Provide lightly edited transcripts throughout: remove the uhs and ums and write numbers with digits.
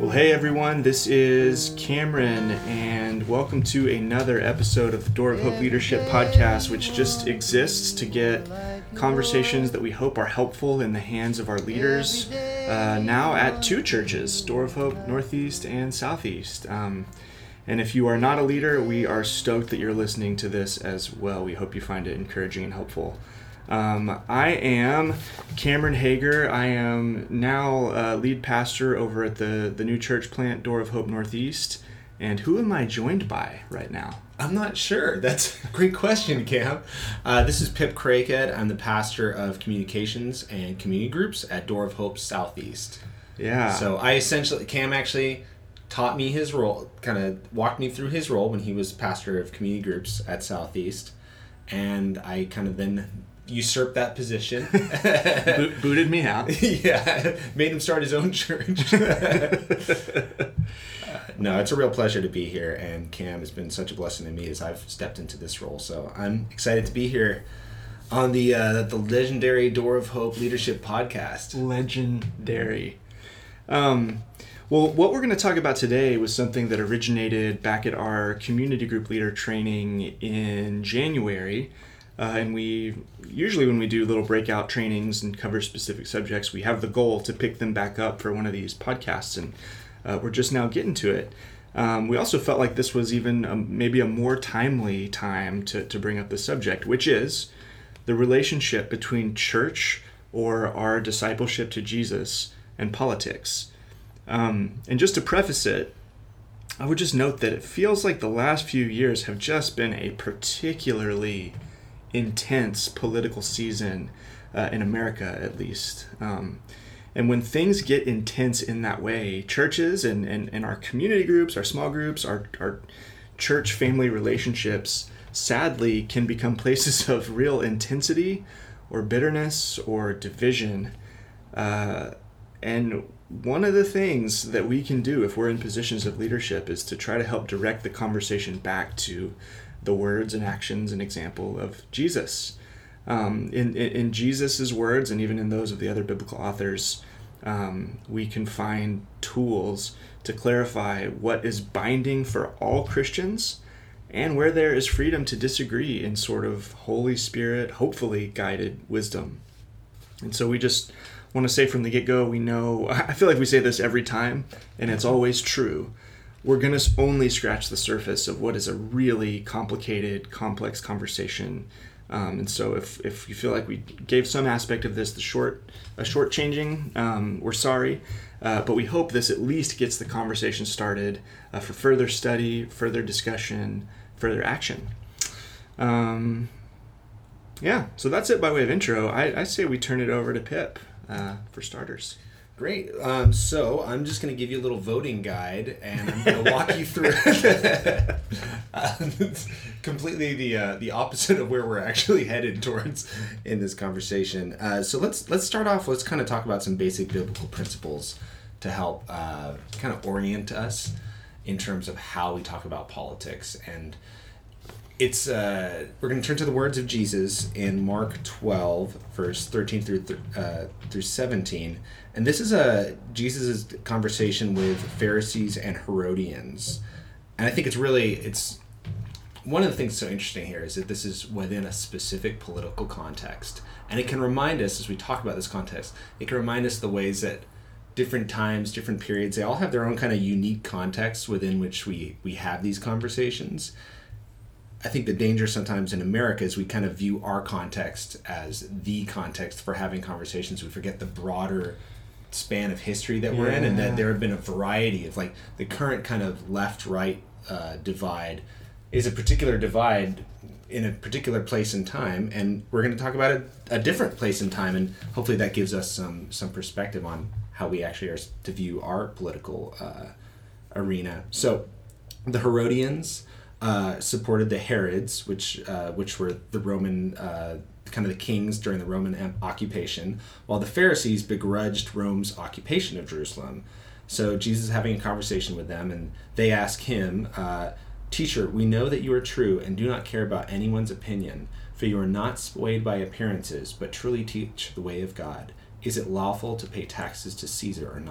Well, hey everyone, this is Cameron, and welcome to another episode of the Door of Hope Leadership Podcast, which just exists to get conversations that we hope are helpful in the hands of our leaders, now at two churches, Door of Hope Northeast and Southeast. And if you are not a leader, we are stoked that you're listening to this as well. We hope you find it encouraging and helpful. I am Cameron Hager. I am now lead pastor over at the new church plant, Door of Hope Northeast. And who am I joined by right now? I'm not sure. That's a great question, Cam. This is Pip Craighead. I'm the pastor of communications and community groups at Door of Hope Southeast. Yeah. So Cam actually taught me his role, kind of walked me through his role when he was pastor of community groups at Southeast. And I kind of then usurped that position. Booted me out. Yeah, made him start his own church. No, it's a real pleasure to be here, and Cam has been such a blessing to me as I've stepped into this role. So I'm excited to be here on the legendary Door of Hope Leadership Podcast. Legendary. Well, what we're going to talk about today was something that originated back at our community group leader training in January. And we usually, when we do little breakout trainings and cover specific subjects, we have the goal to pick them back up for one of these podcasts, and we're just now getting to it. We also felt like this was even maybe a more timely time to bring up the subject, which is the relationship between church or our discipleship to Jesus and politics. And just to preface it, I would just note that it feels like the last few years have just been a particularly intense political season in America, at least. And when things get intense in that way, churches and our community groups, our small groups, our church family relationships, sadly, can become places of real intensity or bitterness or division. And one of the things that we can do if we're in positions of leadership is to try to help direct the conversation back to the words and actions and example of Jesus. In Jesus's words, and even in those of the other biblical authors, we can find tools to clarify what is binding for all Christians and where there is freedom to disagree in sort of Holy Spirit, hopefully guided wisdom. And so we just want to say from the get-go, we know, I feel like we say this every time, and it's always true, we're going to only scratch the surface of what is a really complicated, complex conversation. And so if you feel like we gave some aspect of this a shortchanging, we're sorry. But we hope this at least gets the conversation started for further study, further discussion, further action. Yeah, so that's it by way of intro. I say we turn it over to Pip for starters. Great. So I'm just going to give you a little voting guide, and I'm going to walk you through completely the opposite of where we're actually headed towards in this conversation. So let's start off. Let's kind of talk about some basic biblical principles to help kind of orient us in terms of how we talk about politics. And it's we're going to turn to the words of Jesus in Mark 12, verse 13 through 17. And this is Jesus' conversation with Pharisees and Herodians. And I think it's one of the things so interesting here is that this is within a specific political context. And it can remind us, as we talk about this context, it can remind us the ways that different times, different periods, they all have their own kind of unique contexts within which we have these conversations. I think the danger sometimes in America is we kind of view our context as the context for having conversations. We forget the broader span of history that we're in, and that there have been a variety of, like, the current kind of left-right divide is a particular divide in a particular place in time, and we're going to talk about a different place in time, and hopefully that gives us some perspective on how we actually are to view our political arena. So the Herodians supported the Herods, which were the Roman kind of the kings during the Roman occupation, while the Pharisees begrudged Rome's occupation of Jerusalem. So Jesus is having a conversation with them, and they ask him, "Teacher, we know that you are true and do not care about anyone's opinion, for you are not swayed by appearances, but truly teach the way of God. Is it lawful to pay taxes to Caesar or not?"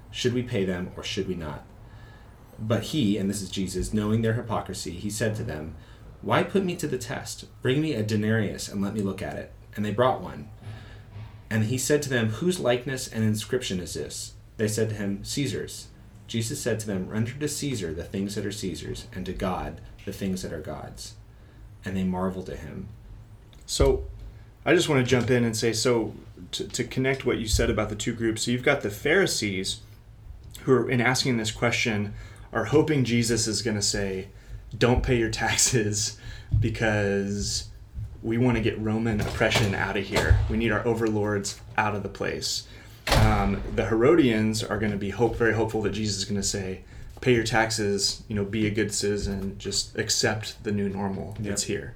Should we pay them or should we not? But he," and this is Jesus, "knowing their hypocrisy, he said to them, 'Why put me to the test? Bring me a denarius and let me look at it.' And they brought one. And he said to them, 'Whose likeness and inscription is this?' They said to him, 'Caesar's.' Jesus said to them, 'Render to Caesar the things that are Caesar's, and to God the things that are God's.' And they marveled at him." So I just want to jump in and say, so to connect what you said about the two groups, so you've got the Pharisees who are, in asking this question, are hoping Jesus is going to say, don't pay your taxes because we want to get Roman oppression out of here. We need our overlords out of the place. The Herodians are going to be very hopeful that Jesus is going to say, pay your taxes, be a good citizen, just accept the new normal that's here.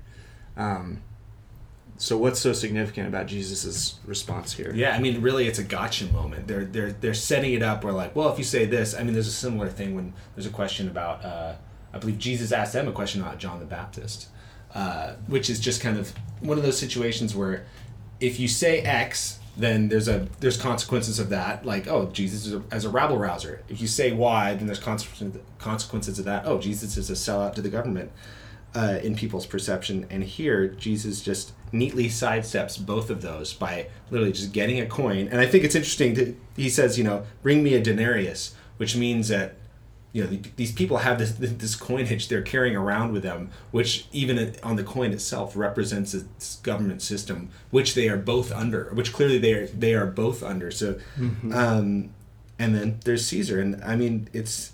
So what's so significant about Jesus's response here? Yeah, I mean, really, it's a gotcha moment. They're setting it up where, like, well, if you say this, I mean, there's a similar thing when there's a question about, I believe Jesus asked them a question about John the Baptist, which is just kind of one of those situations where if you say X, then there's consequences of that, like, oh, Jesus is as a rabble rouser. If you say Y, then there's consequences of that. Oh, Jesus is a sellout to the government. In people's perception. And here Jesus just neatly sidesteps both of those by literally just getting a coin. And I think it's interesting he says, bring me a denarius, which means that these people have this coinage they're carrying around with them, which even on the coin itself represents this government system which they are both under, which clearly they are both under. So and then there's Caesar, and I mean,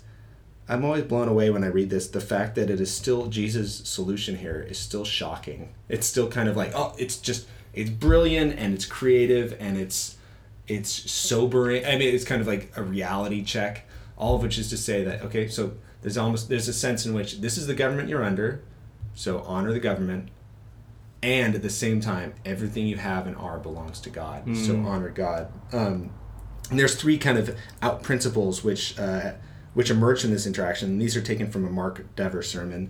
I'm always blown away when I read this. The fact that it is still Jesus' solution here is still shocking. It's still kind of like, oh, it's brilliant and it's creative and it's sobering. I mean, it's kind of like a reality check. All of which is to say that, okay, so there's a sense in which this is the government you're under, so honor the government, and at the same time, everything you have and are belongs to God, so honor God. And there's three kind of out principles which emerge from this interaction. And these are taken from a Mark Dever sermon.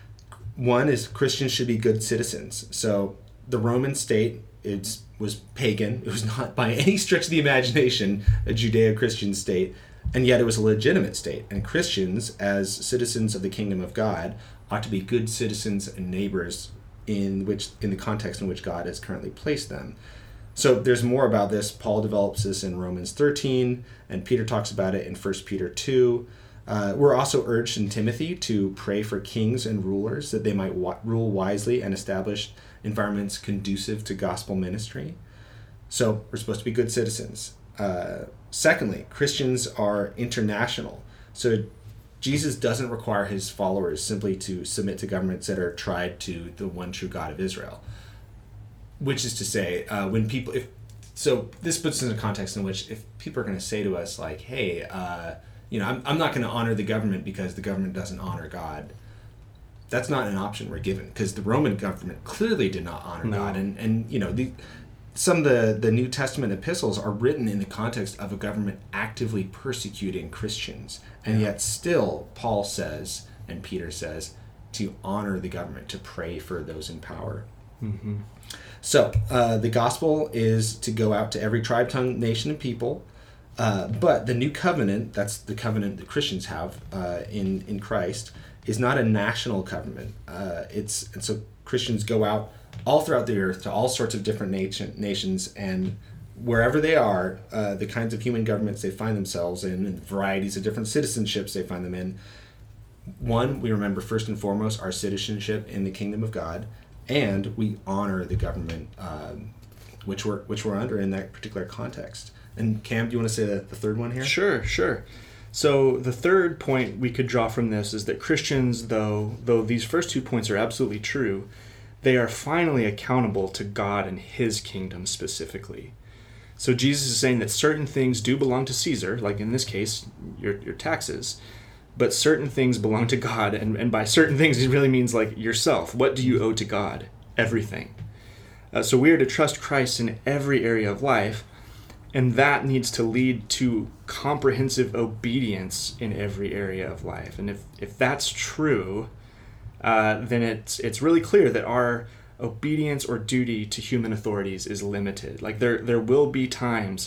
One is Christians should be good citizens. So the Roman state was pagan. It was not by any stretch of the imagination a Judeo-Christian state, and yet it was a legitimate state. And Christians, as citizens of the kingdom of God, ought to be good citizens and neighbors in the context in which God has currently placed them. So there's more about this. Paul develops this in Romans 13, and Peter talks about it in 1 Peter 2. We're also urged in Timothy to pray for kings and rulers that they might rule wisely and establish environments conducive to gospel ministry. So we're supposed to be good citizens. Secondly, Christians are international. So Jesus doesn't require his followers simply to submit to governments that are tried to the one true God of Israel. Which is to say, this puts us in a context in which if people are going to say to us like, hey, I'm not going to honor the government because the government doesn't honor God, that's not an option we're given, because the Roman government clearly did not honor God. And some of the New Testament epistles are written in the context of a government actively persecuting Christians. And yet still, Paul says, and Peter says, to honor the government, to pray for those in power. Mm-hmm. So the gospel is to go out to every tribe, tongue, nation, and people. But the new covenant, that's the covenant that Christians have in Christ, is not a national covenant. And so Christians go out all throughout the earth to all sorts of different nations, and wherever they are, the kinds of human governments they find themselves in, and varieties of different citizenships they find them in. One, we remember first and foremost our citizenship in the kingdom of God, and we honor the government which we're under in that particular context. And Cam, do you want to say the third one here? Sure. So the third point we could draw from this is that Christians, though these first 2 points are absolutely true, they are finally accountable to God and his kingdom specifically. So Jesus is saying that certain things do belong to Caesar, like in this case, your taxes, but certain things belong to God, and by certain things it really means like yourself. What do you owe to God? Everything. So we are to trust Christ in every area of life, and that needs to lead to comprehensive obedience in every area of life. And if that's true, then it's really clear that our obedience or duty to human authorities is limited. Like there will be times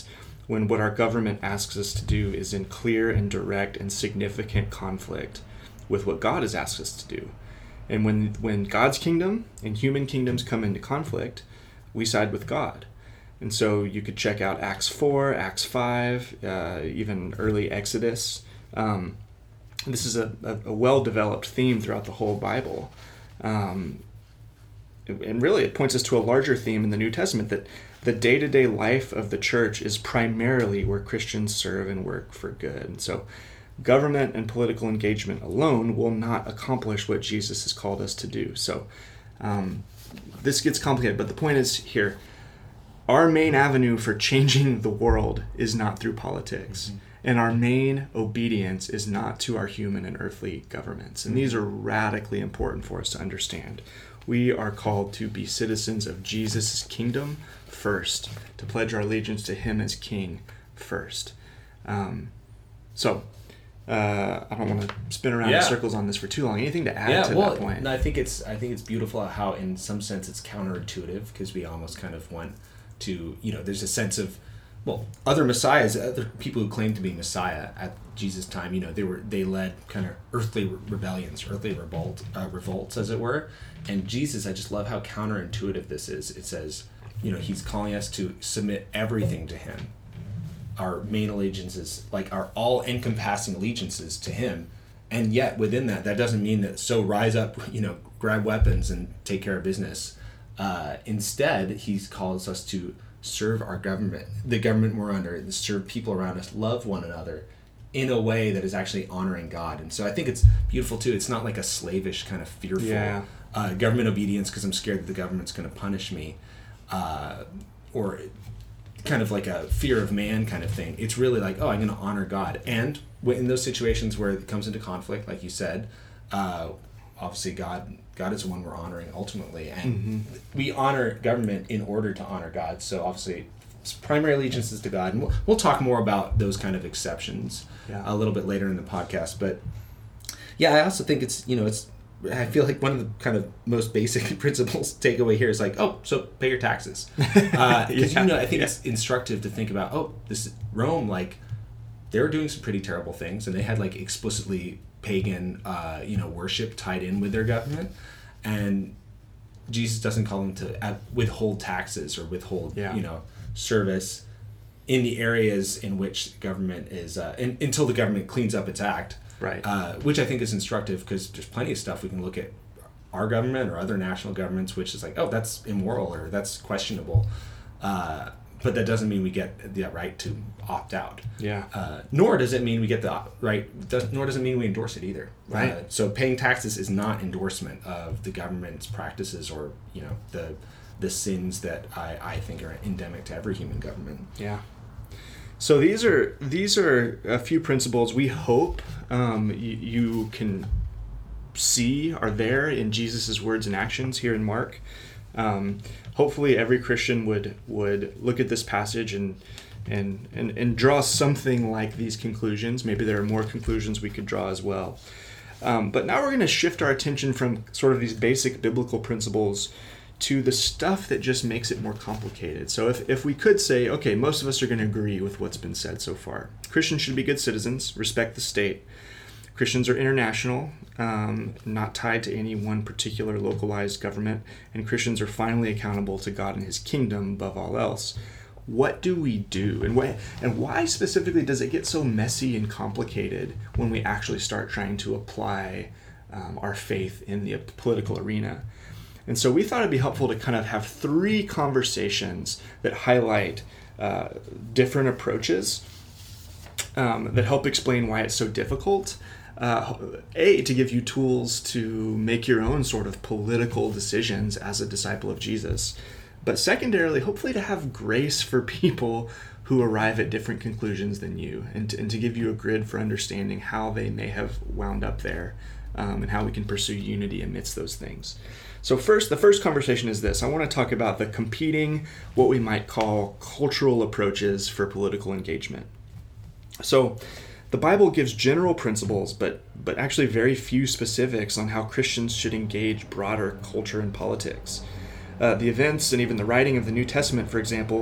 when what our government asks us to do is in clear and direct and significant conflict with what God has asked us to do. And when God's kingdom and human kingdoms come into conflict, we side with God. And so you could check out Acts 4, Acts 5, even early Exodus. This is a well-developed theme throughout the whole Bible. And really it points us to a larger theme in the New Testament, that the day-to-day life of the church is primarily where Christians serve and work for good. And so government and political engagement alone will not accomplish what Jesus has called us to do. So this gets complicated, but the point is here, our main avenue for changing the world is not through politics. Mm-hmm. And our main obedience is not to our human and earthly governments. And these are radically important for us to understand. We are called to be citizens of Jesus' kingdom first, to pledge our allegiance to him as king first. I don't want to spin around in circles on this for too long. Anything to add to that point? I think it's beautiful how in some sense it's counterintuitive, because we almost kind of want to, there's a sense of, other messiahs, other people who claim to be messiah at Jesus' time, they led kind of earthly rebellions, earthly revolts, as it were. And Jesus, I just love how counterintuitive this is. It says, he's calling us to submit everything to him. Our main allegiances, like our all-encompassing allegiances to him. And yet within that doesn't mean that, so rise up, grab weapons and take care of business. Instead, he calls us to serve our government, the government we're under, and serve people around us, love one another in a way that is actually honoring God. And so I think it's beautiful too. It's not like a slavish kind of fearful government obedience because I'm scared that the government's going to punish me, or kind of like a fear of man kind of thing. It's really like, I'm going to honor God. And in those situations where it comes into conflict, like you said, obviously God is the one we're honoring ultimately, and we honor government in order to honor God. So obviously primary allegiance is to God, and we'll talk more about those kind of exceptions a little bit later in the podcast. But I also think it's I feel like one of the kind of most basic principles takeaway here is like, so pay your taxes, because I think it's instructive to think about this Rome, like they were doing some pretty terrible things, and they had like explicitly pagan worship tied in with their government, and Jesus doesn't call them to withhold taxes or withhold service in the areas in which government is until the government cleans up its act, right? Which I think is instructive, because there's plenty of stuff we can look at our government or other national governments which is like, that's immoral or that's questionable, but that doesn't mean we get the right to opt out. Nor does it mean we get the right. Nor does it mean we endorse it either. Right. So paying taxes is not endorsement of the government's practices or the sins that I think are endemic to every human government. Yeah. So these are a few principles we hope you can see are there in Jesus' words and actions here in Mark. Hopefully every Christian would look at this passage and draw something like these conclusions. Maybe there are more conclusions we could draw as well. But now we're going to shift our attention from sort of these basic biblical principles to the stuff that just makes it more complicated. So if we could say, okay, most of us are going to agree with what's been said so far. Christians should be good citizens, respect the state. Christians are international, not tied to any one particular localized government, and Christians are finally accountable to God and his kingdom above all else. What do we do? And why specifically does it get so messy and complicated when we actually start trying to apply our faith in the political arena? And so we thought it'd be helpful to kind of have 3 conversations that highlight different approaches that help explain why it's so difficult. To give you tools to make your own sort of political decisions as a disciple of Jesus. But secondarily, hopefully to have grace for people who arrive at different conclusions than you, and to give you a grid for understanding how they may have wound up there, and how we can pursue unity amidst those things. So the first conversation is this. I want to talk about the competing, what we might call cultural approaches for political engagement. So the Bible gives general principles, but actually very few specifics on how Christians should engage broader culture and politics. The events and even the writing of the New Testament, for example,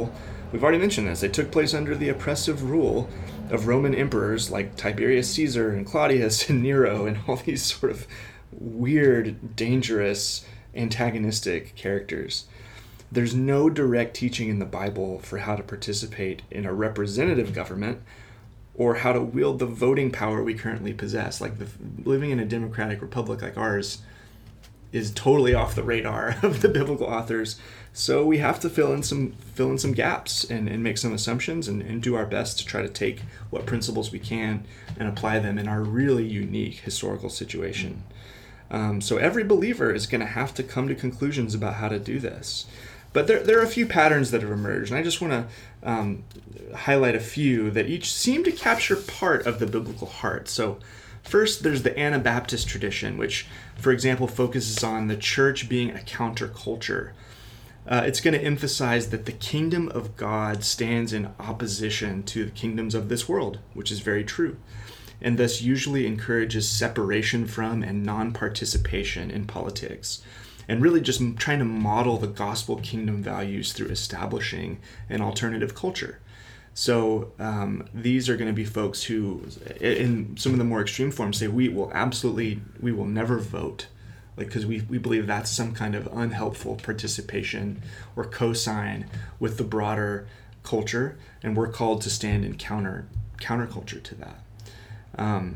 we've already mentioned this, they took place under the oppressive rule of Roman emperors like Tiberius Caesar and Claudius and Nero and all these sort of weird, dangerous, antagonistic characters. There's no direct teaching in the Bible for how to participate in a representative government or how to wield the voting power we currently possess. Like living in a democratic republic like ours is totally off the radar of the biblical authors. So we have to fill in some gaps and make some assumptions and do our best to try to take what principles we can and apply them in our really unique historical situation. So every believer is going to have to come to conclusions about how to do this. But there are a few patterns that have emerged, and I just want to highlight a few that each seem to capture part of the biblical heart. So first, there's the Anabaptist tradition, which, for example, focuses on the church being a counterculture. It's going to emphasize that the kingdom of God stands in opposition to the kingdoms of this world, which is very true, and thus usually encourages separation from and non-participation in politics, and really just trying to model the gospel kingdom values through establishing an alternative culture. So these are going to be folks who, in some of the more extreme forms, say we will never vote, because we believe that's some kind of unhelpful participation or cosign with the broader culture, and we're called to stand in counterculture to that.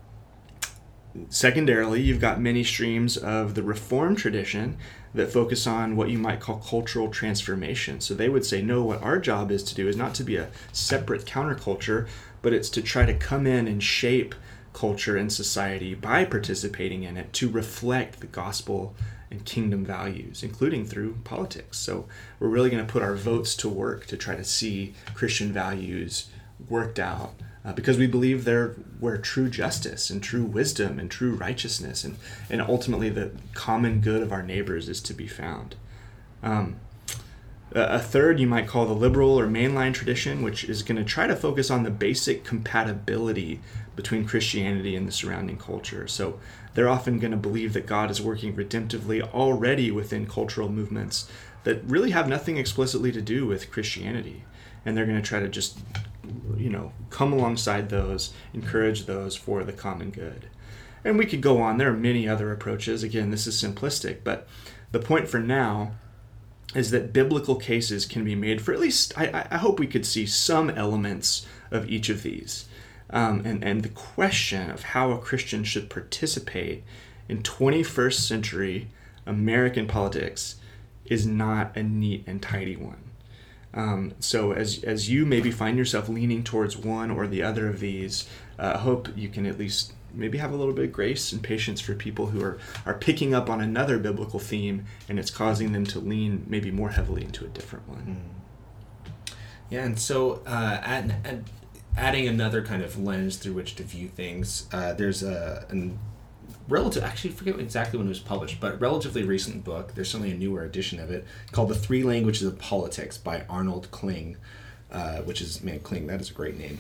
Secondarily, you've got many streams of the Reformed tradition that focus on what you might call cultural transformation. So they would say, no, what our job is to do is not to be a separate counterculture, but it's to try to come in and shape culture and society by participating in it to reflect the gospel and kingdom values, including through politics. So we're really going to put our votes to work to try to see Christian values worked out, because we believe they're where true justice and true wisdom and true righteousness and ultimately the common good of our neighbors is to be found. A third you might call the liberal or mainline tradition, which is going to try to focus on the basic compatibility between Christianity and the surrounding culture. So they're often going to believe that God is working redemptively already within cultural movements that really have nothing explicitly to do with Christianity. And they're going to try to just come alongside those, encourage those for the common good. And we could go on. There are many other approaches. Again, this is simplistic, but the point for now is that biblical cases can be made for at least, I hope we could see some elements of each of these. And the question of how a Christian should participate in 21st century American politics is not a neat and tidy one. So as you maybe find yourself leaning towards one or the other of these, I hope you can at least maybe have a little bit of grace and patience for people who are picking up on another biblical theme and it's causing them to lean maybe more heavily into a different one. Yeah, and so adding another kind of lens through which to view things, there's a relative, actually I forget exactly when it was published, but relatively recent book, there's certainly a newer edition of it, called The Three Languages of Politics by Arnold Kling, Kling, that is a great name.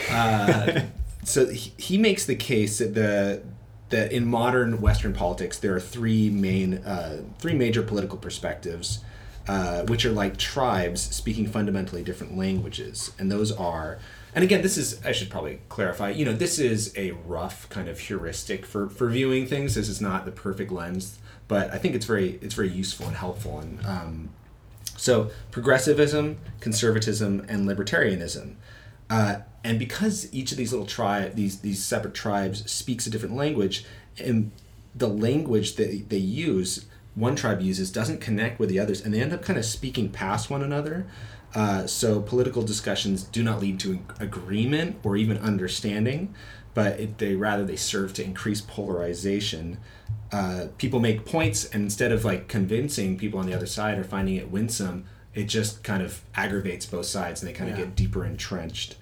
So he makes the case that in modern Western politics, there are three major political perspectives, which are like tribes speaking fundamentally different languages. And those are, and again, this is, I should probably clarify, this is a rough kind of heuristic for viewing things. This is not the perfect lens, but I think it's very useful and helpful. And so progressivism, conservatism, and libertarianism. And because each of these little these separate tribes speaks a different language, and the language that they use, one tribe uses, doesn't connect with the others, and they end up kind of speaking past one another. So political discussions do not lead to agreement or even understanding, but they serve to increase polarization. People make points, and instead of like convincing people on the other side or finding it winsome, it just kind of aggravates both sides, and they kind of get deeper entrenched.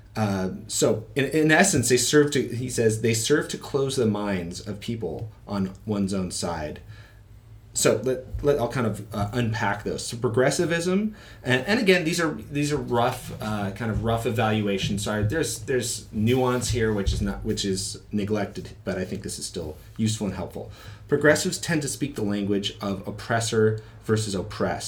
So in essence, they serve to close the minds of people on one's own side. So I'll kind of unpack those. So progressivism, and again, these are rough, kind of rough evaluations. Sorry, there's nuance here which is neglected, but I think this is still useful and helpful. Progressives tend to speak the language of oppressor versus oppressed,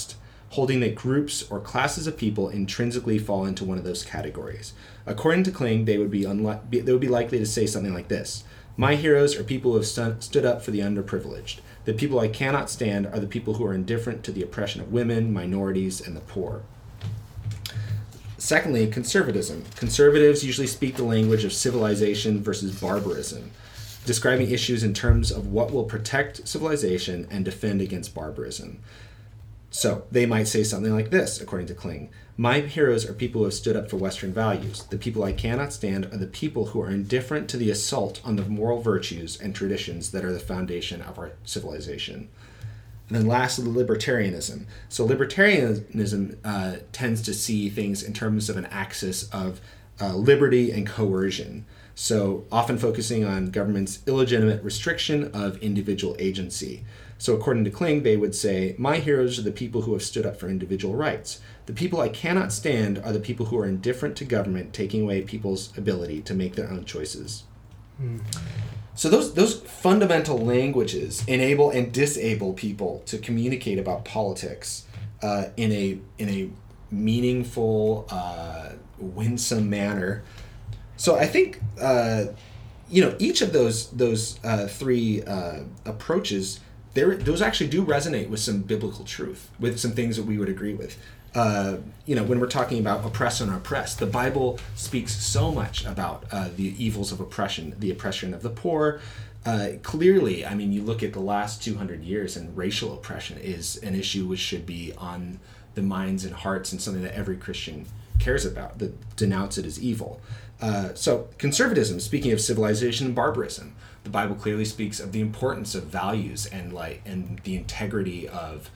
holding that groups or classes of people intrinsically fall into one of those categories. According to Kling, they would be likely to say something like this: my heroes are people who have stood up for the underprivileged. The people I cannot stand are the people who are indifferent to the oppression of women, minorities, and the poor. Secondly, conservatism. Conservatives usually speak the language of civilization versus barbarism, describing issues in terms of what will protect civilization and defend against barbarism. So they might say something like this, according to Kling: my heroes are people who have stood up for Western values. The people I cannot stand are the people who are indifferent to the assault on the moral virtues and traditions that are the foundation of our civilization. And then lastly, libertarianism. So libertarianism tends to see things in terms of an axis of liberty and coercion. So often focusing on government's illegitimate restriction of individual agency. So according to Kling, they would say, my heroes are the people who have stood up for individual rights. The people I cannot stand are the people who are indifferent to government taking away people's ability to make their own choices. So those fundamental languages enable and disable people to communicate about politics in a meaningful, winsome manner. So I think each of those three approaches, those actually do resonate with some biblical truth, with some things that we would agree with. When we're talking about oppress and oppress, the Bible speaks so much about the evils of oppression, the oppression of the poor. Clearly, I mean, you look at the last 200 years, and racial oppression is an issue which should be on the minds and hearts, and something that every Christian cares about, that denounce it as evil. So conservatism, speaking of civilization and barbarism, the Bible clearly speaks of the importance of values and the integrity of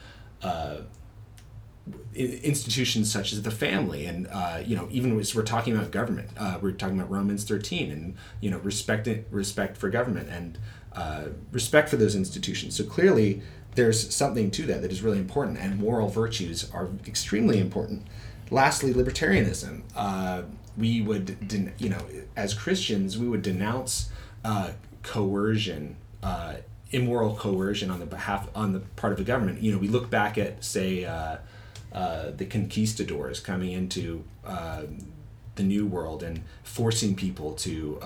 institutions such as the family, and even as we're talking about government, we're talking about Romans 13, and respect for government and respect for those institutions. So clearly there's something to that is really important, and moral virtues are extremely important. Lastly, libertarianism. We would, as Christians, we would denounce coercion, immoral coercion on the part of the government. We look back at, say, the conquistadors coming into the New World and forcing people to,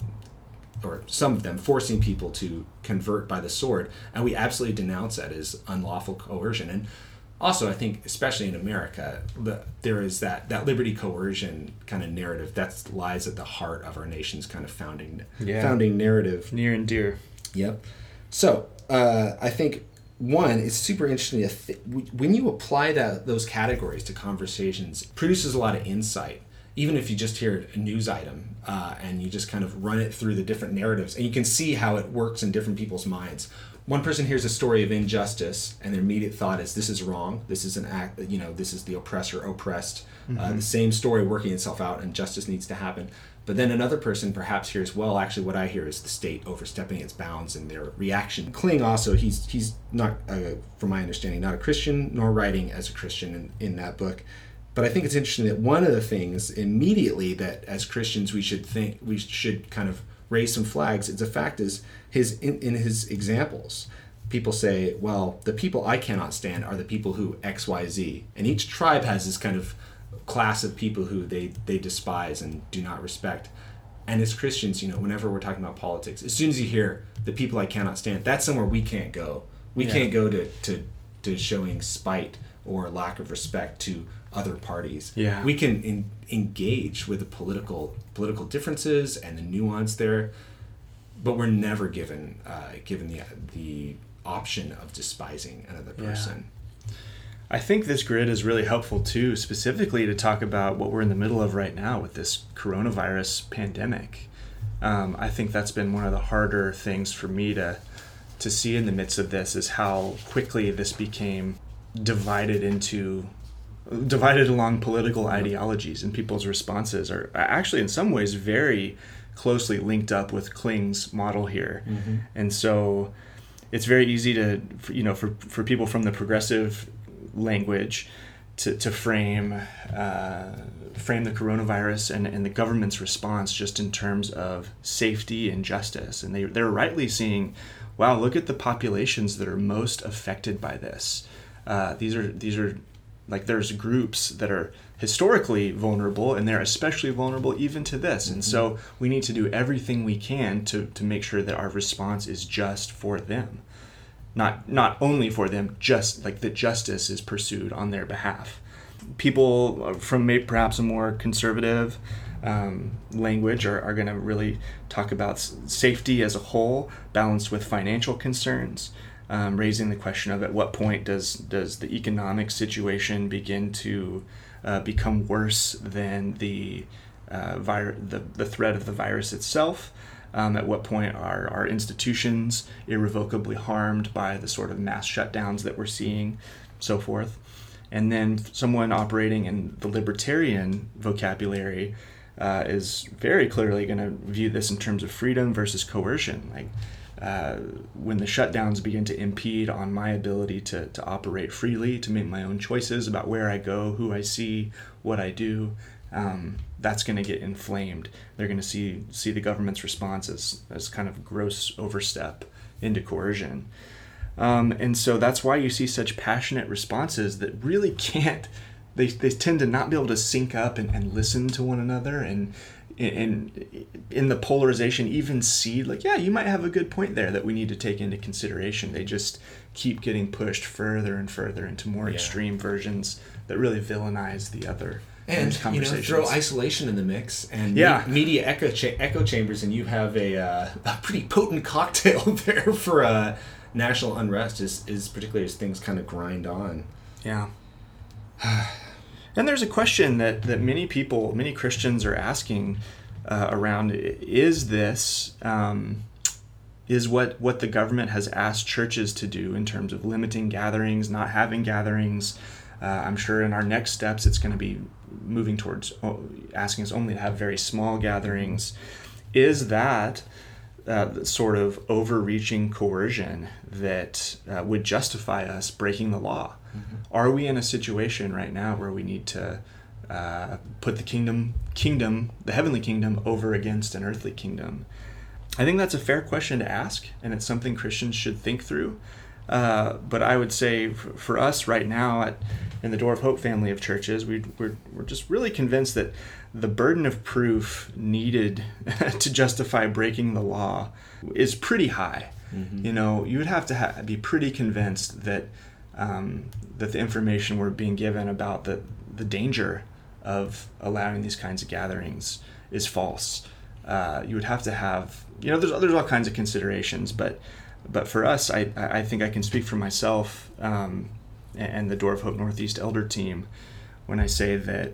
or some of them forcing people to convert by the sword, and we absolutely denounce that as unlawful coercion. And also, I think, especially in America, there is that liberty coercion kind of narrative that lies at the heart of our nation's kind of founding narrative. Near and dear. Yep. So I think, one, it's super interesting. When you apply those categories to conversations, it produces a lot of insight. Even if you just hear a news item and you just kind of run it through the different narratives, and you can see how it works in different people's minds. One person hears a story of injustice, and their immediate thought is, this is wrong. This is an act, this is the oppressor oppressed. The same story working itself out, and justice needs to happen. But then another person perhaps hears, well, actually what I hear is the state overstepping its bounds, and their reaction. Kling also, he's not, from my understanding, not a Christian, nor writing as a Christian in that book. But I think it's interesting that one of the things immediately that as Christians we should kind of raise some flags, it's a fact, is in his examples. People say, well, the people I cannot stand are the people who XYZ. And each tribe has this kind of class of people who they despise and do not respect. And as Christians, whenever we're talking about politics, as soon as you hear the people I cannot stand, that's somewhere we can't go. We can't go to showing spite or lack of respect to other parties. Yeah. We can engage with the political differences and the nuance there, but we're never given the option of despising another person. I think this grid is really helpful too, specifically to talk about what we're in the middle of right now with this coronavirus pandemic. I think that's been one of the harder things for me to see in the midst of this, is how quickly this became divided along political ideologies, and people's responses are actually in some ways very closely linked up with Kling's model here. Mm-hmm. And so it's very easy for people from the progressive language to frame the coronavirus and the government's response just in terms of safety and justice. And they're rightly seeing, wow, look at the populations that are most affected by this. These are Like there's groups that are historically vulnerable, and they're especially vulnerable even to this. And so we need to do everything we can to make sure that our response is just for them. Not only for them, just like that justice is pursued on their behalf. People from perhaps a more conservative language are going to really talk about safety as a whole, balanced with financial concerns, raising the question of at what point does the economic situation begin to become worse than the threat of the virus itself. At what point are our institutions irrevocably harmed by the sort of mass shutdowns that we're seeing, so forth. And then someone operating in the libertarian vocabulary is very clearly going to view this in terms of freedom versus coercion. Like when the shutdowns begin to impede on my ability to operate freely, to make my own choices about where I go, who I see, what I do, that's going to get inflamed. They're going to see the government's response as kind of gross overstep into coercion. And so that's why you see such passionate responses that really can't, they tend to not be able to sync up and listen to one another, and in the polarization even see, like, yeah, you might have a good point there that we need to take into consideration. They just keep getting pushed further and further into more extreme versions that really villainize the other. And throw isolation in the mix and media echo chambers, and you have a pretty potent cocktail there for national unrest, is particularly as things kind of grind on. Yeah. And there's a question that many Christians are asking around: is this is what the government has asked churches to do in terms of limiting gatherings, not having gatherings? I'm sure in our next steps it's going to be moving towards asking us only to have very small gatherings. Is that sort of overreaching coercion that would justify us breaking the law? Mm-hmm. Are we in a situation right now where we need to put the heavenly kingdom over against an earthly kingdom? I think that's a fair question to ask, and it's something Christians should think through. But I would say for us right now in the Door of Hope family of churches, we're just really convinced that the burden of proof needed to justify breaking the law is pretty high. Mm-hmm. You would have to be pretty convinced that the information we're being given about the danger of allowing these kinds of gatherings is false. You would have to have, there's all kinds of considerations, but for us, I think I can speak for myself and the Door of Hope Northeast Elder Team when I say that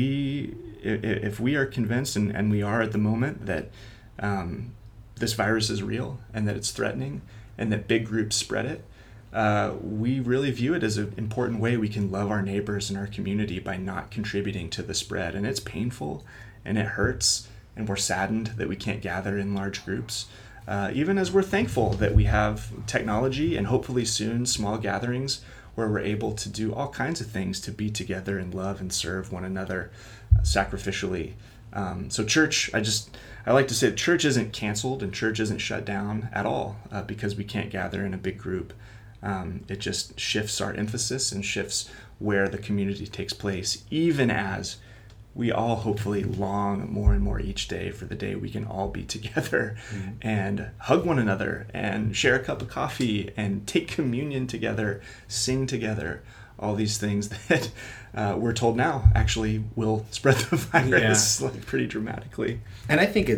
if we are convinced, and we are at the moment, that this virus is real and that it's threatening and that big groups spread it, we really view it as an important way we can love our neighbors and our community by not contributing to the spread. And it's painful and it hurts, and we're saddened that we can't gather in large groups. Even as we're thankful that we have technology and hopefully soon small gatherings where we're able to do all kinds of things to be together and love and serve one another sacrificially. So church, I like to say church isn't canceled and church isn't shut down at all because we can't gather in a big group. It just shifts our emphasis and shifts where the community takes place, even as we all hopefully long more and more each day for the day we can all be together and hug one another and share a cup of coffee and take communion together, sing together, all these things that we're told now actually will spread the virus pretty dramatically. And I think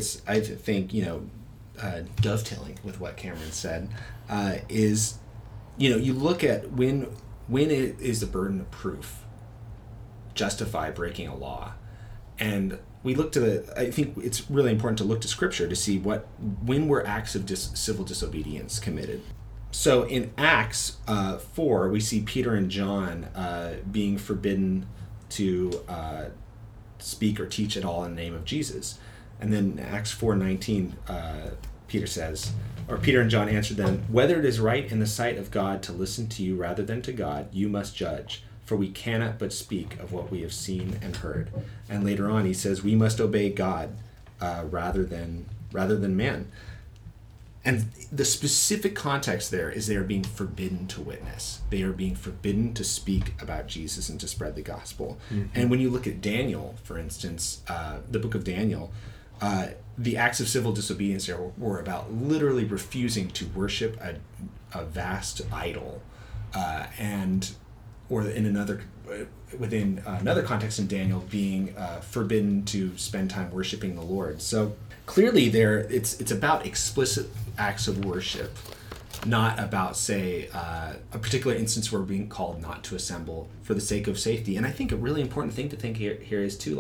dovetailing with what Cameron said is, you look at when it is the burden of proof justify breaking a law. And we look I think it's really important to look to Scripture to see when were acts of civil disobedience committed. So in Acts 4, we see Peter and John being forbidden to speak or teach at all in the name of Jesus. And then Acts 4:19, Peter and John answered them, "Whether it is right in the sight of God to listen to you rather than to God, you must judge. For we cannot but speak of what we have seen and heard." And later on he says we must obey God rather than man. And the specific context there is they are being forbidden to witness. They are being forbidden to speak about Jesus and to spread the gospel. Mm-hmm. And when you look at Daniel, for instance, the book of Daniel, the acts of civil disobedience there were about literally refusing to worship a vast idol, or in another, within another context in Daniel, being forbidden to spend time worshiping the Lord. So clearly, it's about explicit acts of worship, not about, say, a particular instance where we're being called not to assemble for the sake of safety. And I think a really important thing to think here is too,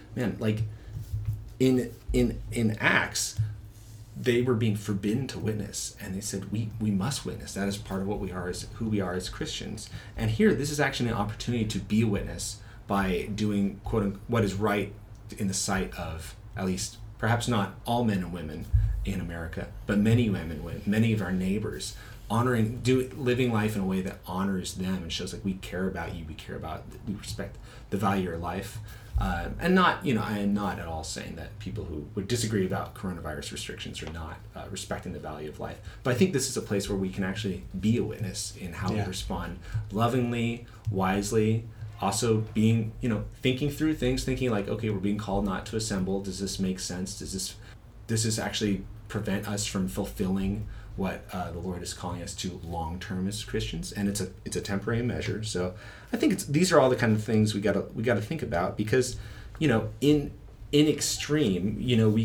in Acts, they were being forbidden to witness, and they said we must witness. That is part of what we are, as who we are as Christians. And here, this is actually an opportunity to be a witness by doing quote unquote what is right in the sight of, at least perhaps not all men and women in America, but many women, many of our neighbors, living life in a way that honors them and shows we care about you, we respect the value of your life. And not, I am not at all saying that people who would disagree about coronavirus restrictions are not respecting the value of life. But I think this is a place where we can actually be a witness in how we respond lovingly, wisely, also being, thinking through things, thinking okay, we're being called not to assemble. Does this make sense? Does this actually prevent us from fulfilling what the Lord is calling us to long-term as Christians? And it's a temporary measure. So I think these are all the kind of things we gotta think about, because in extreme we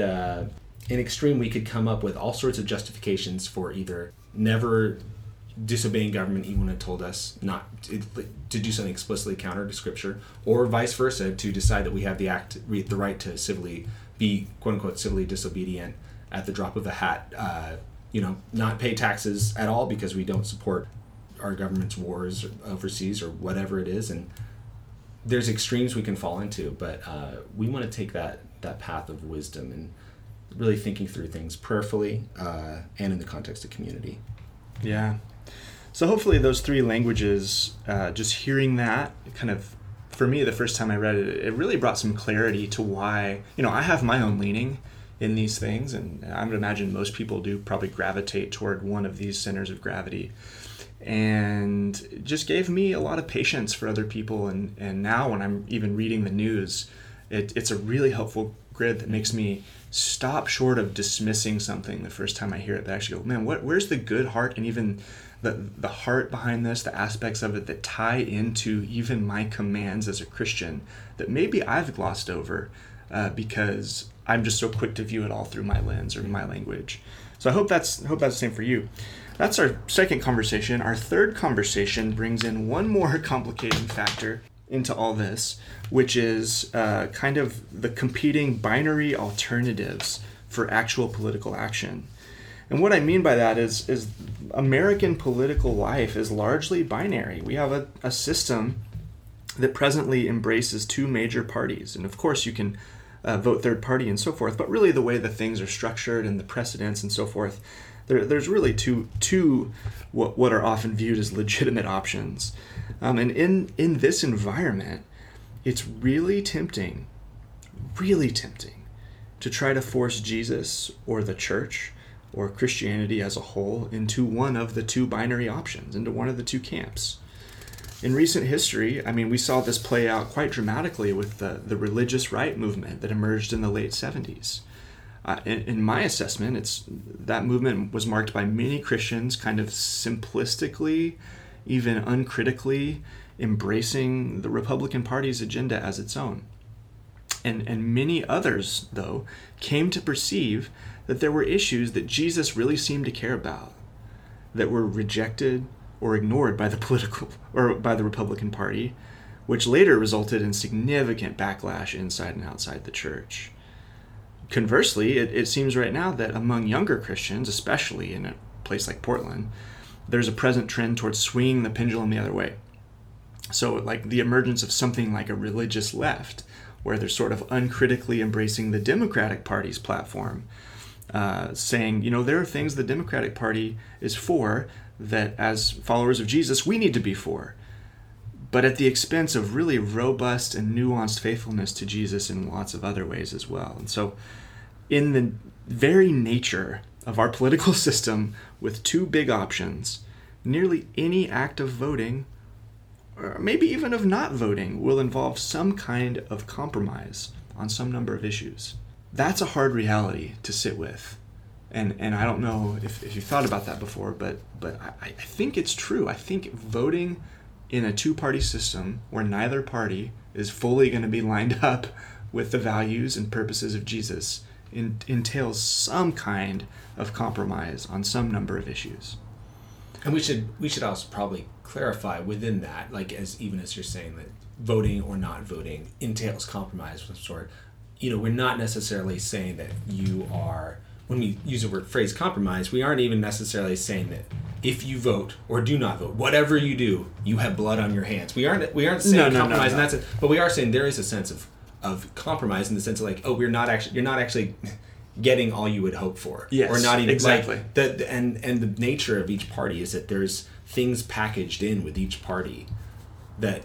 could come up with all sorts of justifications for either never disobeying government even when it told us not to do something explicitly counter to Scripture, or vice versa, to decide that we have the right to civilly be quote unquote civilly disobedient at the drop of a hat. Not pay taxes at all because we don't support our government's wars overseas or whatever it is. And there's extremes we can fall into, but we want to take that path of wisdom and really thinking through things prayerfully and in the context of community. Yeah. So hopefully those three languages, just hearing that kind of, for me, the first time I read it, it really brought some clarity to why, I have my own leaning in these things, and I would imagine most people do probably gravitate toward one of these centers of gravity, and it just gave me a lot of patience for other people. And now when I'm even reading the news, it's a really helpful grid that makes me stop short of dismissing something the first time I hear it, that actually go, man, where's the good heart and even the heart behind this, the aspects of it that tie into even my commands as a Christian that maybe I've glossed over because I'm just so quick to view it all through my lens or my language. So I hope that's the same for you. That's our second conversation. Our third conversation brings in one more complicating factor into all this, which is kind of the competing binary alternatives for actual political action. And what I mean by that is American political life is largely binary. We have a system that presently embraces two major parties. And of course you can vote third party and so forth, but really the way the things are structured and the precedents and so forth, there's really two what are often viewed as legitimate options. And in this environment, it's really tempting to try to force Jesus or the church or Christianity as a whole into one of the two binary options, into one of the two camps. In recent history, we saw this play out quite dramatically with the religious right movement that emerged in the late 70s. In my assessment, that movement was marked by many Christians kind of simplistically, even uncritically, embracing the Republican Party's agenda as its own. And many others, though, came to perceive that there were issues that Jesus really seemed to care about that were rejected or ignored by the Republican Party, which later resulted in significant backlash inside and outside the church. Conversely, it seems right now that among younger Christians, especially in a place like Portland, there's a present trend towards swinging the pendulum the other way. So the emergence of something like a religious left, where they're sort of uncritically embracing the Democratic Party's platform, saying, there are things the Democratic Party is for that as followers of Jesus, we need to be for, but at the expense of really robust and nuanced faithfulness to Jesus in lots of other ways as well. And so in the very nature of our political system with two big options, nearly any act of voting, or maybe even of not voting, will involve some kind of compromise on some number of issues. That's a hard reality to sit with. And I don't know if you've thought about that before, but I think it's true. I think voting in a two-party system where neither party is fully going to be lined up with the values and purposes of Jesus entails some kind of compromise on some number of issues. And we should also probably clarify within that, like even as you're saying that voting or not voting entails compromise of some sort. We're not necessarily saying that you are, when we use the phrase compromise, we aren't even necessarily saying that if you vote or do not vote, whatever you do, you have blood on your hands. We aren't saying compromise, and that's it. But we are saying there is a sense of compromise in the sense of like, you're not actually getting all you would hope for. Yes, or not even exactly. Like and the nature of each party is that there's things packaged in with each party that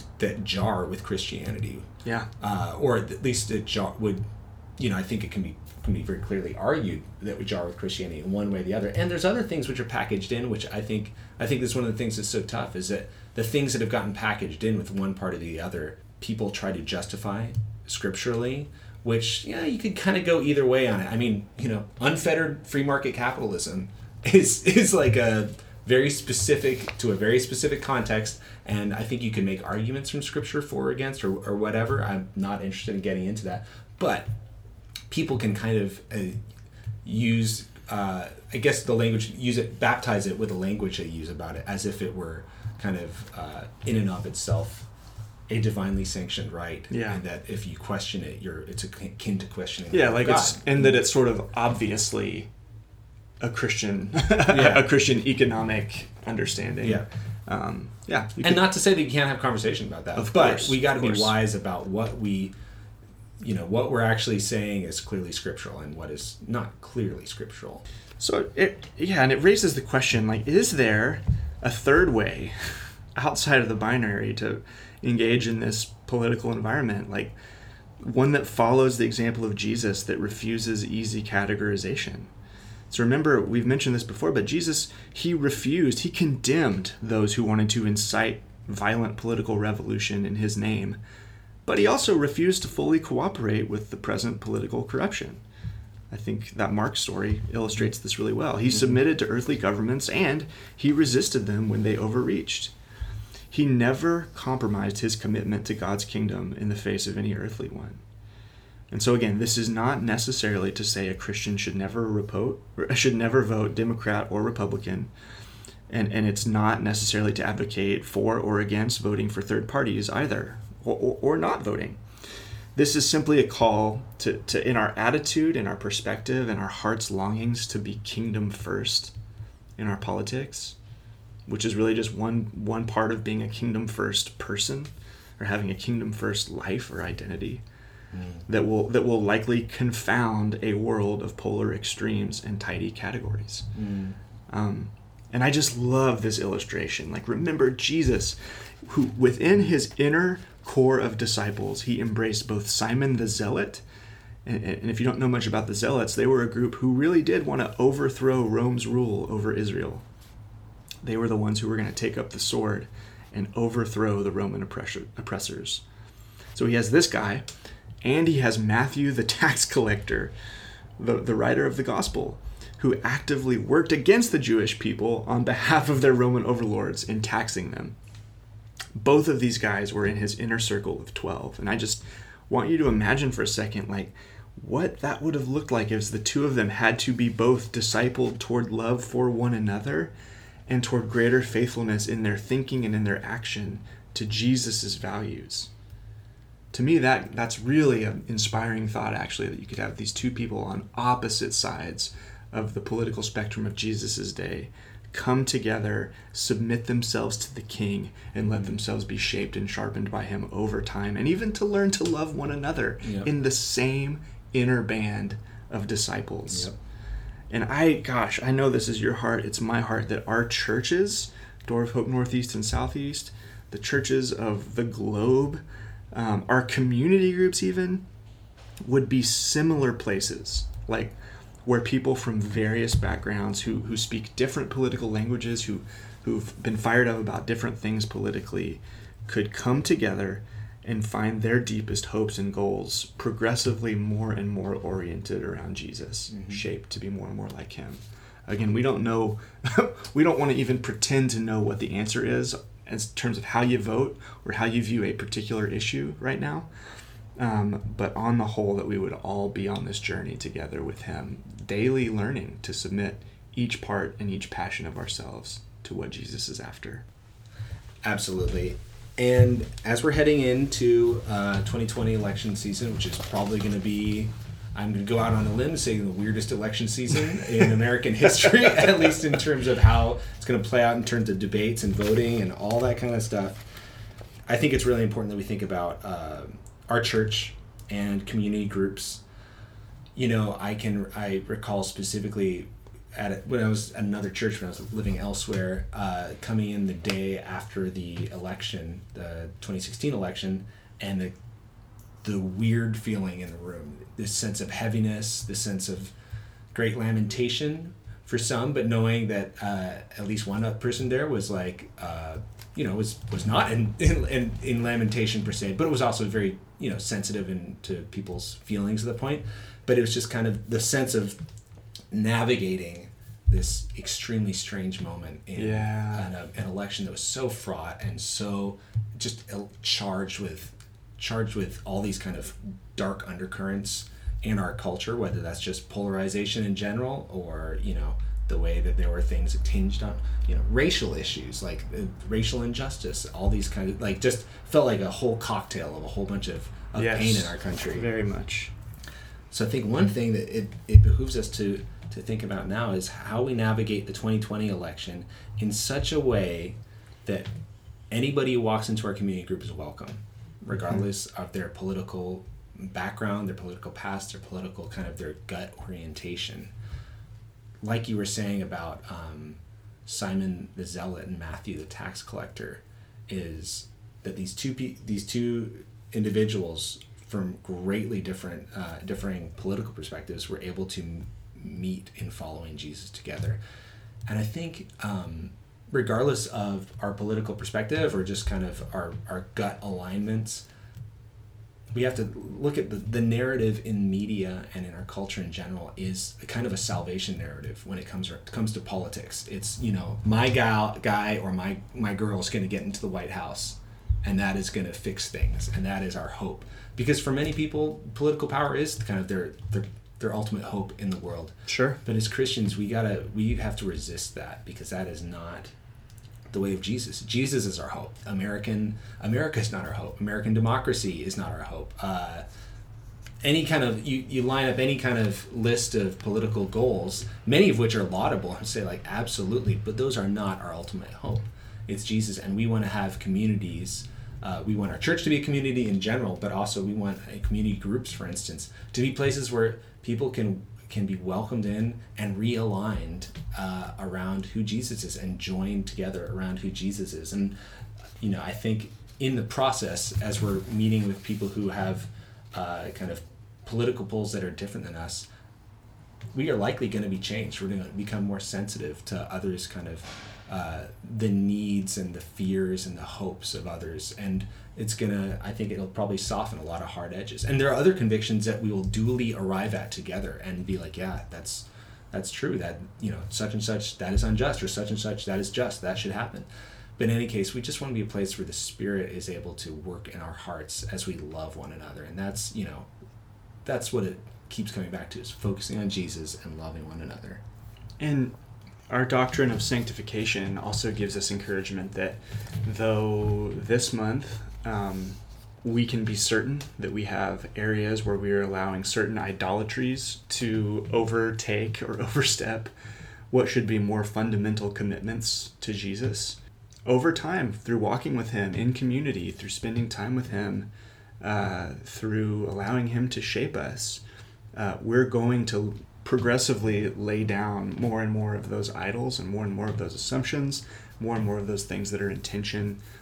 jar with Christianity. Yeah. Or at least it would, I think it can be very clearly argued that would jar with Christianity in one way or the other. And there's other things which are packaged in, which I think that's one of the things that's so tough, is that the things that have gotten packaged in with one part or the other, people try to justify scripturally, which, you could kind of go either way on it. I mean, unfettered free market capitalism is like a very specific context, and I think you can make arguments from scripture for or against or whatever. I'm not interested in getting into that, but people can kind of use, I guess the language, baptize it with the language they use about it, as if it were kind of in and of itself a divinely sanctioned right, and that if you question it, it's akin to questioning. Like God. And that it's sort of obviously a Christian, a Christian economic understanding. And not to say that you can't have conversation about that, but we got to be wise about what what we're actually saying is clearly scriptural and what is not clearly scriptural. So and it raises the question, like, is there a third way outside of the binary to engage in this political environment, like one that follows the example of Jesus, that refuses easy categorization? So remember, we've mentioned this before, but Jesus, he condemned those who wanted to incite violent political revolution in his name, but he also refused to fully cooperate with the present political corruption. I think that Mark's story illustrates this really well. He submitted to earthly governments, and he resisted them when they overreached. He never compromised his commitment to God's kingdom in the face of any earthly one. And so again, this is not necessarily to say a Christian should never vote Democrat or Republican, and it's not necessarily to advocate for or against voting for third parties either, or not voting. This is simply a call to in our attitude, in our perspective, and our heart's longings to be kingdom first in our politics, which is really just one part of being a kingdom first person, or having a kingdom first life or identity. That will likely confound a world of polar extremes and tidy categories. And I just love this illustration. Like, remember Jesus, who within his inner core of disciples, he embraced both Simon the Zealot, and if you don't know much about the Zealots, they were a group who really did want to overthrow Rome's rule over Israel. They were the ones who were going to take up the sword and overthrow the Roman oppressors. So he has this guy, and he has Matthew the tax collector, the writer of the gospel, who actively worked against the Jewish people on behalf of their Roman overlords in taxing them. Both of these guys were in his inner circle of 12. And I just want you to imagine for a second, like, what that would have looked like if the two of them had to be both discipled toward love for one another and toward greater faithfulness in their thinking and in their action to Jesus's values. To me, that's really an inspiring thought, actually, that you could have these two people on opposite sides of the political spectrum of Jesus's day come together, submit themselves to the King, and let themselves be shaped and sharpened by him over time, and even to learn to love one another in the same inner band of disciples. Yep. And I know this is your heart, it's my heart, that our churches, Door of Hope Northeast and Southeast, the churches of the globe, our community groups even, would be similar places. Like where people from various backgrounds who speak different political languages, who've been fired up about different things politically, could come together and find their deepest hopes and goals progressively more and more oriented around Jesus, shaped to be more and more like him. Again, we don't know, we don't want to even pretend to know what the answer is in terms of how you vote or how you view a particular issue right now. But on the whole, that we would all be on this journey together with him, daily learning to submit each part and each passion of ourselves to what Jesus is after. Absolutely. And as we're heading into 2020 election season, which is probably going to be, I'm going to go out on a limb and say, the weirdest election season in American history, at least in terms of how it's going to play out in terms of debates and voting and all that kind of stuff. I think it's really important that we think about our church and community groups. You know, I recall specifically when I was at another church, when I was living elsewhere, coming in the day after the election, the 2016 election, and the weird feeling in the room, this sense of heaviness, this sense of great lamentation for some, but knowing that at least one person there was like, was not in lamentation per se, but it was also very, sensitive to people's feelings at the point. But it was just kind of the sense of navigating this extremely strange moment in an election that was so fraught and so just charged with all these kind of dark undercurrents in our culture, whether that's just polarization in general or, the way that there were things that tinged on, racial issues, like racial injustice, all these kind of, like, just felt like a whole cocktail of a whole bunch of pain in our country. Very much. So I think one thing that it behooves us to think about now is how we navigate the 2020 election in such a way that anybody who walks into our community group is welcome, regardless of their political background, their political past, their political kind of their gut orientation. Like you were saying about Simon the Zealot and Matthew the tax collector, is that these two individuals from greatly differing political perspectives were able to meet in following Jesus together. And I think regardless of our political perspective or just kind of our gut alignments, we have to look at the narrative in media and in our culture in general is a kind of a salvation narrative when it comes to politics. It's, my guy or my girl is going to get into the White House, and that is going to fix things, and that is our hope. Because for many people, political power is kind of their ultimate hope in the world. Sure. But as Christians, we have to resist that, because that is not the way of Jesus. Jesus is our hope. America is not our hope. American democracy is not our hope. Any kind of you line up any kind of list of political goals, many of which are laudable, and say like absolutely, but those are not our ultimate hope. It's Jesus, and we want to have communities. We want our church to be a community in general, but also we want community groups, for instance, to be places where people can be welcomed in and realigned around who Jesus is and joined together around who Jesus is. And, I think in the process, as we're meeting with people who have kind of political poles that are different than us, we are likely going to be changed. We're going to become more sensitive to others' kind of the needs and the fears and the hopes of others. And I think it'll probably soften a lot of hard edges. And there are other convictions that we will duly arrive at together and be like, yeah, that's true, that, such and such, that is unjust, or such and such, that is just, that should happen. But in any case, we just want to be a place where the Spirit is able to work in our hearts as we love one another. And that's what it keeps coming back to, is focusing on Jesus and loving one another. And our doctrine of sanctification also gives us encouragement that though this month we can be certain that we have areas where we are allowing certain idolatries to overtake or overstep what should be more fundamental commitments to Jesus, over time, through walking with him in community, through spending time with him, through allowing him to shape us, we're going to progressively lay down more and more of those idols and more of those assumptions, more and more of those things that are in tension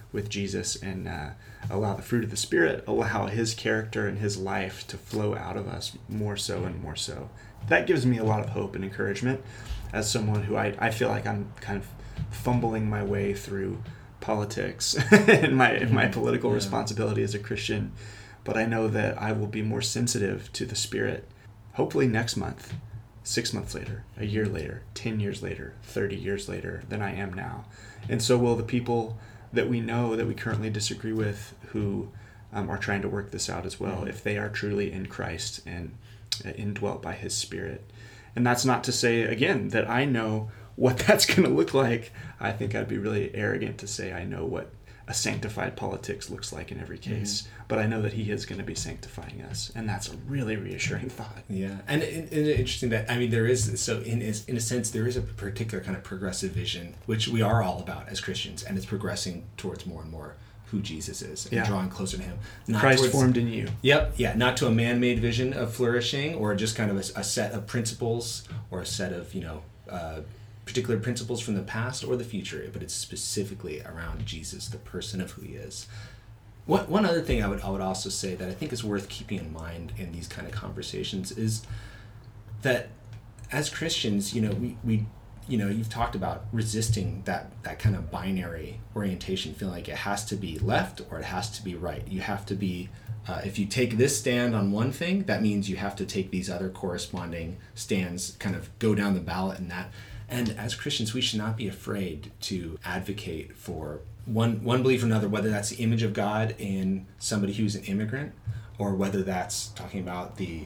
with Jesus and allow the fruit of the Spirit, allow his character and his life to flow out of us more so and more so. That gives me a lot of hope and encouragement as someone who I feel like I'm kind of fumbling my way through politics and my political responsibility as a Christian. But I know that I will be more sensitive to the Spirit, hopefully next month, 6 months later, a year later, 10 years later, 30 years later than I am now. And so will the people that we know that we currently disagree with who are trying to work this out as well, if they are truly in Christ and indwelt by his Spirit. And that's not to say, again, that I know what that's going to look like. I think I'd be really arrogant to say I know what a sanctified politics looks like in every case, but I know that he is going to be sanctifying us, and that's a really reassuring thought. Yeah, and interesting that, I mean, there is, so in a sense, there is a particular kind of progressive vision, which we are all about as Christians, and it's progressing towards more and more who Jesus is, and drawing closer to him. Not Christ formed in you. Yep, yeah, not to a man-made vision of flourishing, or just kind of a set of principles, or a set of, particular principles from the past or the future, but it's specifically around Jesus, the person of who he is. One other thing I would also say that I think is worth keeping in mind in these kind of conversations is that as Christians, we you've talked about resisting that kind of binary orientation, feeling like it has to be left or it has to be right. You have to be, if you take this stand on one thing, that means you have to take these other corresponding stands, kind of go down the ballot in that. And as Christians, we should not be afraid to advocate for one belief or another, whether that's the image of God in somebody who's an immigrant, or whether that's talking about the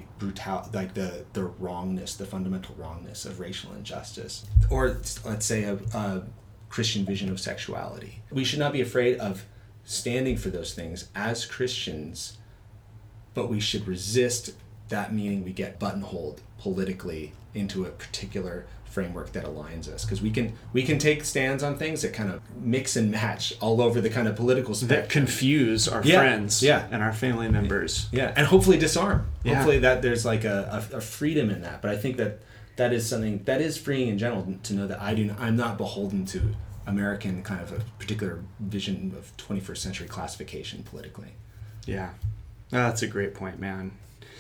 the wrongness, the fundamental wrongness of racial injustice, or let's say a Christian vision of sexuality. We should not be afraid of standing for those things as Christians, but we should resist that meaning we get buttonholed politically into a particular framework that aligns us, because we can take stands on things that kind of mix and match all over the kind of political spectrum that confuse our friends and our family members, and hopefully disarm. Hopefully that there's like a freedom in that. But I think that is something that is freeing in general, to know that I'm not beholden to American kind of a particular vision of 21st century classification politically. Yeah, that's a great point, man.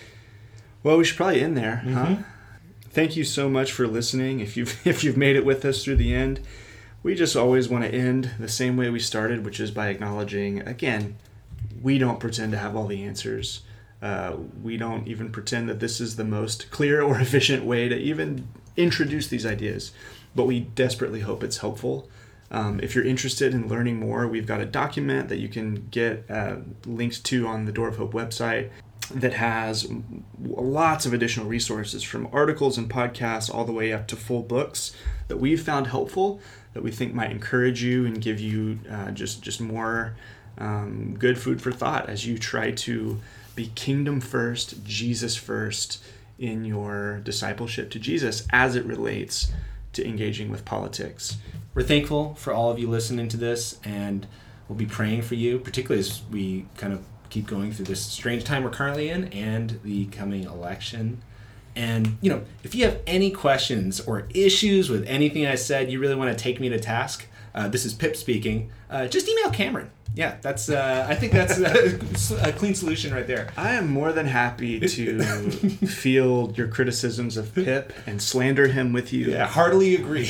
Well, we should probably end there, huh? Thank you so much for listening. If you've made it with us through the end, we just always want to end the same way we started, which is by acknowledging, again, we don't pretend to have all the answers. We don't even pretend that this is the most clear or efficient way to even introduce these ideas, but we desperately hope it's helpful. If you're interested in learning more, we've got a document that you can get links to on the Door of Hope website that has lots of additional resources, from articles and podcasts all the way up to full books that we've found helpful, that we think might encourage you and give you just more good food for thought as you try to be kingdom first, Jesus first in your discipleship to Jesus as it relates to engaging with politics. We're thankful for all of you listening to this, and we'll be praying for you, particularly as we kind of keep going through this strange time we're currently in and the coming election. And, if you have any questions or issues with anything I said, you really want to take me to task, this is Pip speaking, just email Cameron. Yeah, that's. I think that's a clean solution right there. I am more than happy to field your criticisms of Pip and slander him with you. Yeah, heartily agree.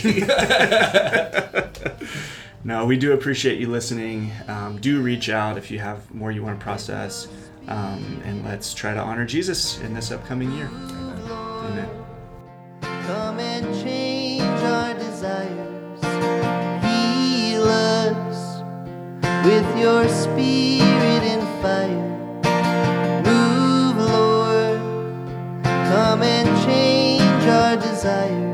No, we do appreciate you listening. Do reach out if you have more you want to process. And let's try to honor Jesus in this upcoming year. Amen. Come and change our desires. Heal us with your spirit and fire. Move, Lord. Come and change our desires.